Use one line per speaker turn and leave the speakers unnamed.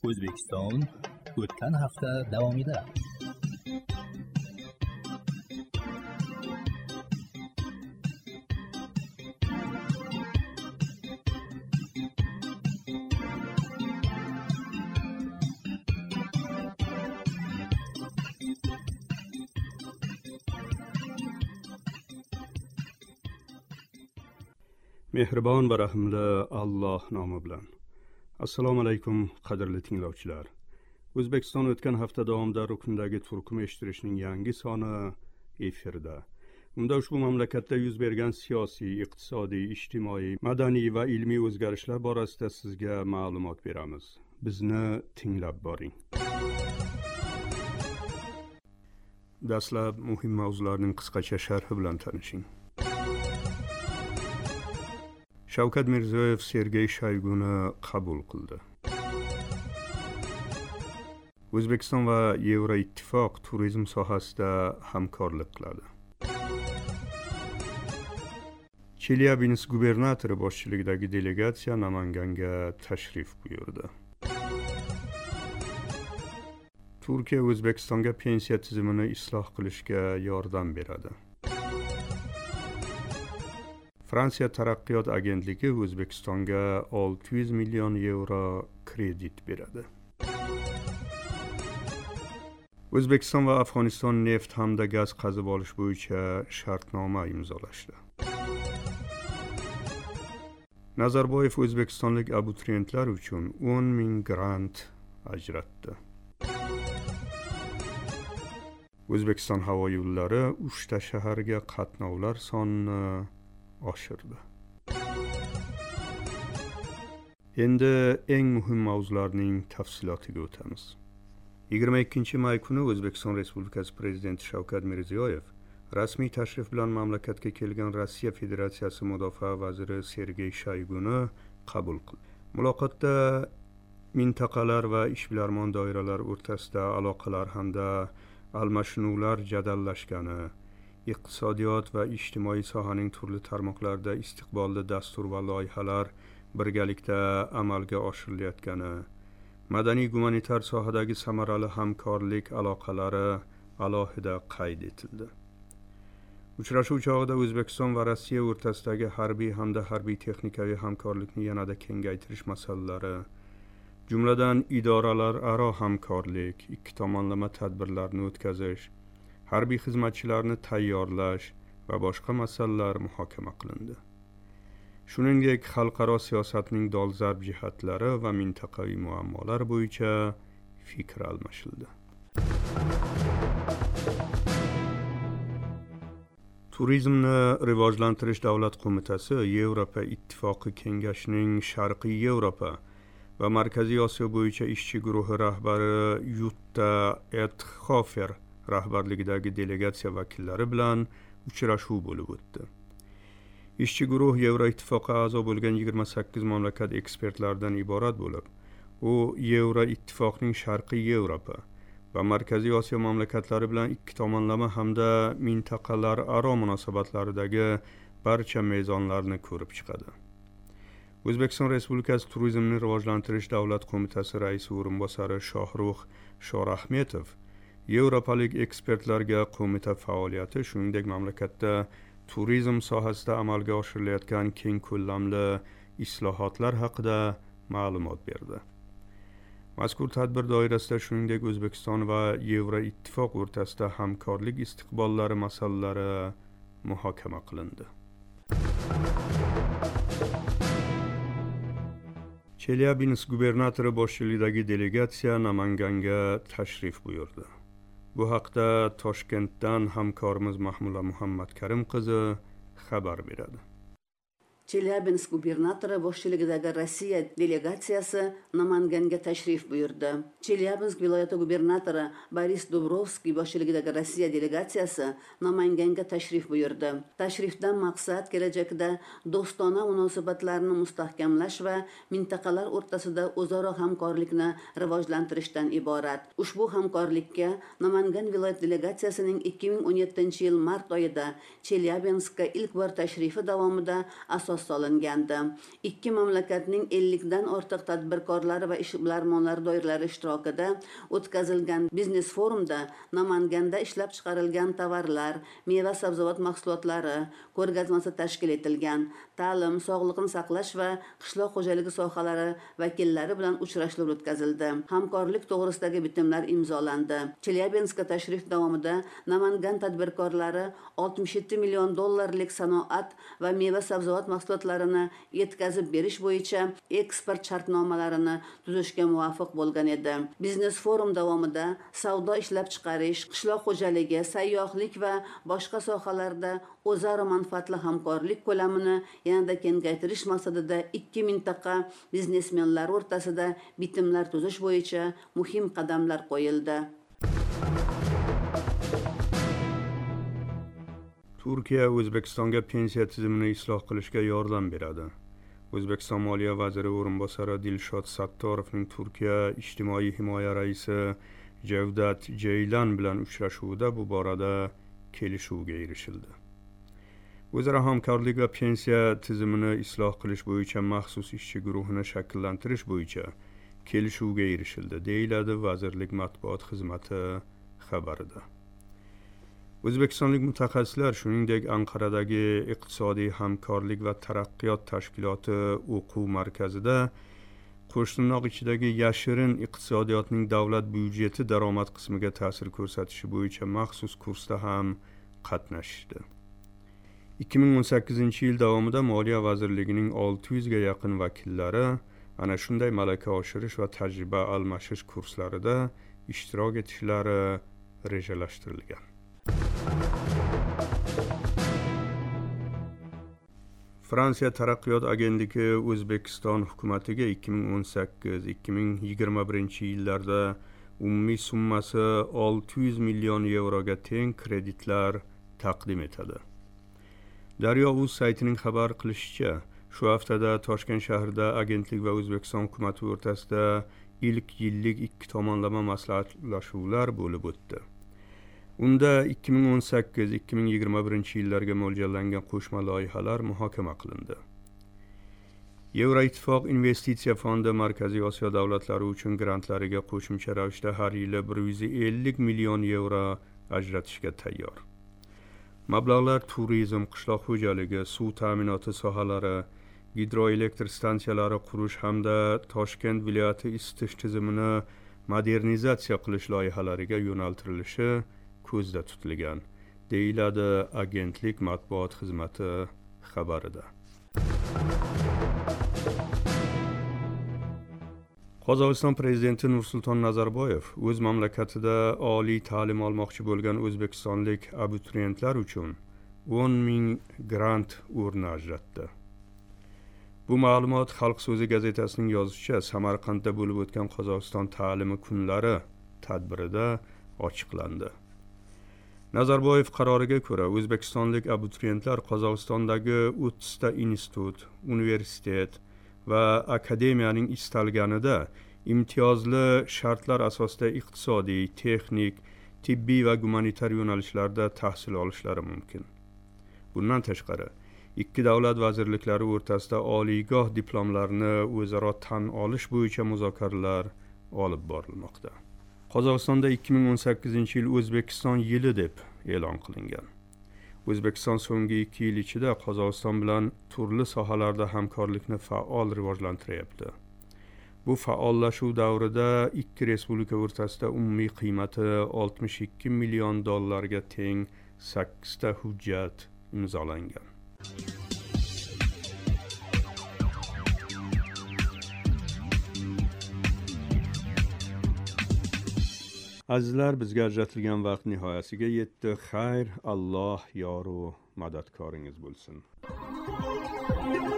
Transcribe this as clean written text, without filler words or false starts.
O'zbekiston o'tgan hafta davomida.
Mehribon va rahimli Alloh nomi bilan. Assalomu alaykum qadrli tinglovchilar. O'zbekiston o'tgan hafta davomida ruknidagi turkum eshittirishning yangi soni efirda. Unda ushbu mamlakatda yuz bergan siyosiy, iqtisodiy, ijtimoiy, madaniy va ilmiy o'zgarishlar borasida sizga ma'lumot beramiz. Bizni tinglab boring. Dastlab muhim mavzularning qisqacha sharhi bilan tanishing. Shavkat Mirziyoyev Sergey Shoyguni qabul qildi. O'zbekiston va Yevroittifoq turizm sohasida hamkorlik qiladi. Chelyabinsk gubernatori boshchiligidagi delegatsiya Namanganga tashrif buyurdi. Turkiya O'zbekistonga pensiya tizimini isloh qilishga yordam beradi. Fransiya taraqqiyot agentligi O'zbekistonga 600 million yevro kredit beradi. O'zbekiston va Afg'oniston neft hamda gaz qazib olish bo'yicha shartnoma imzolashdi. Nazarboyev o'zbekistonlik abituriyentlar uchun 10 ming grant ajratdi. O'zbekiston havo yo'llari 3 ta shaharga qatnovlar sonini oshirdi. Endi eng muhim mavzularning tafsilotiga o'tamiz. 22 may kuni O'zbekiston Respublikasi Prezidenti Shavkat Mirziyoyev rasmiy tashrif bilan mamlakatga kelgan Rossiya Federatsiyasi Mudofaa vaziri Sergey Shoyguni qabul qildi. Muloqotda mintaqalar va ishbilarmon doiralar o'rtasida aloqalar hamda almashinuvlar jadallashgani, iqtisodiyot va ijtimoiy sohaning turli tarmoqlarida istiqbolli dastur va loyihalar birgalikda amalga oshirilayotgani, madaniy gumanitar sohadagi samarali hamkorlik aloqalari alohida qayd etildi. Uchrashuv chog'ida O'zbekiston va Rossiya o'rtasidagi harbiy hamda harbiy texnikaviy hamkorlikni yanada kengaytirish masalalari, jumladan idoralararo hamkorlik, ikki tomonlama tadbirlarni o'tkazish, harbiy xizmatchilarni tayyorlash va boshqa masalalar muhokama qilindi. Shuningdek, xalqaro siyosatning dolzarb jihatlari va mintaqaviy muammolar bo'yicha fikr almashildi. Turizmni rivojlantirish davlat qo'mitasi Yevropa Ittifoqi Kengashining Sharqiy Yevropa va Markaziy Osiyo bo'yicha ishchi guruhi rahbari Yutta Ethofer rahbarligidagi delegatsiya vakillari bilan uchrashuv bo'lib o'tdi. Ishchi guruh Yevroittifoqqa a'zo bo'lgan 28 mamlakat ekspertlaridan iborat bo'lib, u Yevroittifoqning Sharqiy Yevropa va Markaziy Osiyo mamlakatlari bilan ikki tomonlama hamda mintaqalararo munosabatlaridagi barcha mezonlarni ko'rib chiqadi. O'zbekiston Respublikasi Turizmni rivojlantirish davlat qo'mitasi raisi o'rinbosari Shohrux Shorahmetov Yevropalik ekspertlarga qo'mita faoliyati, shuningdek mamlakatda turizm sohasida amalga oshirilayotgan keng ko'lamli islohotlar haqida ma'lumot berdi. Mazkur tadbir doirasida shuningdek O'zbekiston va Yevroittifoq o'rtasida hamkorlik istiqbollari masalalari muhokama qilindi. Chelyabinsk gubernatori boshchiligidagi delegatsiya Namanganga tashrif buyurdi. Bu haqda Toshkentdan hamkorimiz Mahmula Muhammad Karim qizi xabar beradi.
Chelyabinsk gubernatori boshchiligidagi Rossiya delegatsiyasi Namanganga tashrif buyurdi. Chelyabinsk viloyati gubernatori Boris Dubrovskiy boshchiligidagi Rossiya delegatsiyasi Namanganga tashrif buyurdi. Tashrifdan maqsad kelajakda do'stona munosabatlarni mustahkamlash va mintaqalar o'rtasida o'zaro hamkorlikni rivojlantirishdan iborat. Ushbu hamkorlikka Namangan viloyat delegatsiyasining 2017 yil mart oyida Chelyabinskka ilk bor tashrifi davomida asos asos solingandi. Ikki mamlakatning 50 dan ortiq tadbirkorlari va ishbilarmonlari doiralari ishtirokida o'tkazilgan biznes forumda Namanganda ishlab chiqarilgan tovarlar, meva-sabzavot mahsulotlari ko'rgazmasi tashkil etilgan. Ta'lim, sog'liqni saqlash va qishloq xo'jaligi sohalari vakillari bilan uchrashuvlar o'tkazildi. Hamkorlik to'g'risidagi bitimlar imzolandi. Chelyabinskga tashrif davomida Namangan tadbirkorlari 67 million dollarlik sanoat va meva-sabzavot mahsulotlarini yetkazib berish bo'yicha eksport shartnomalarini tuzishga muvaffaq bo'lgan edi. Biznes forum davomida savdo ishlab chiqarish, qishloq xo'jaligi, sayyohlik va boshqa sohalarda o'zaro manfaatli hamkorlik ko'lamini yanada kengaytirish maqsadida ikki mintaqa biznesmenlar o'rtasida bitimlar tuzish bo'yicha muhim qadamlar qo'yildi.
Turkiya O'zbekistonga pensiya tizimini isloh qilishga yordam beradi. O'zbekiston Moliya vaziri o'rinbosari Dilshod Sattorovning Turkiya ijtimoiy himoya raisi Cevdet Ceylan bilan uchrashuvida bu borada kelishuvga erishildi. O'zaro hamkorlik va pensiya tizimini isloh qilish bo'yicha maxsus ishchi guruhini shakllantirish bo'yicha kelishuvga erishildi, deyiladi vazirlik matbuot xizmati xabarida. O'zbekistonlik mutaxassislar shuningdek Anqaradagi iqtisodiy hamkorlik va taraqqiyot tashkiloti o'quv markazida qo'shtirnoq ichidagi yashirin iqtisodiyotning davlat byudjeti daromad qismiga ta'sir ko'rsatishi bo'yicha maxsus kursda ham qatnashdi. 2018-yil davomida Moliya vazirligining 600 ga yaqin vakillari ana shunday malaka oshirish va tajriba almashish kurslarida ishtirok etishlari rejalashtirilgan. Fransiya taraqqiyot agentligi O'zbekiston hukumatiga 2018-2021 yillarda umumiy summasi 600 million yevroga teng kreditlar taqdim etadi. Daryo.uz saytining xabar qilishicha, shu haftada Toshkent shahrida agentlik va O'zbekiston hukumati o'rtasida ilk yillik ikki tomonlama maslahatlashuvlar bo'lib o'tdi. Unda 2018-2021 yillarga mo'ljallangan qo'shma loyihalar muhokama qilindi. Yevroittifoq investitsiya fondi Markaziy Osiyo davlatlari uchun grantlariga qo'shimcha ravishda har yili 150 million yevro ajratishga tayyor. Mablag'lar turizm, qishloq xo'jaligi, suv ta'minoti sohalari, gidroelektr stansiyalari qurish hamda Toshkent viloyati isitish tizimini modernizatsiya qilish loyihalariga yo'naltirilishi ko'zda tutilgan, deyiladi agentlik matbuot xizmati xabarida. Qozog'iston prezidenti Nursulton Nazarboyev o'z mamlakatida oliy ta'lim olmoqchi bo'lgan o'zbekistonlik abituriyentlar uchun 10 ming grant o'rni ajratdi. Bu ma'lumot Xalq so'zi gazetasining yozishicha Samarqandda bo'lib o'tgan Qozog'iston ta'limi kunlari tadbirida ochiqlandi. Nazarboyev qaroriga ko'ra, o'zbekistonlik abituriyentlar Qozog'istondagi 30 ta institut, universitet va akademiyaning istalganida imtiyozli shartlar asosida iqtisodiy, texnik, tibbiy va gumanitar yo'nalishlarda tahsil olishlari mumkin. Bundan tashqari, ikki davlat vazirliklari o'rtasida oliygoh diplomlarini o'zaro tan olish bo'yicha muzokaralar olib borilmoqda. Qozog'istonda 2018-yil O'zbekiston yili deb e'lon qilingan. O'zbekiston so'nggi 2 yil ichida Qozog'iston bilan turli sohalarda hamkorlikni faol rivojlantiryapti. Bu faollashuv davrida ikki respublika o'rtasida umumiy qiymati 62 million dollarga teng 8 ta hujjat imzolangan. Azizlar, bizga ajratilgan vaqt nihoyasiga yetdi. Xayr, Alloh yoru madadkoringiz bo'lsin.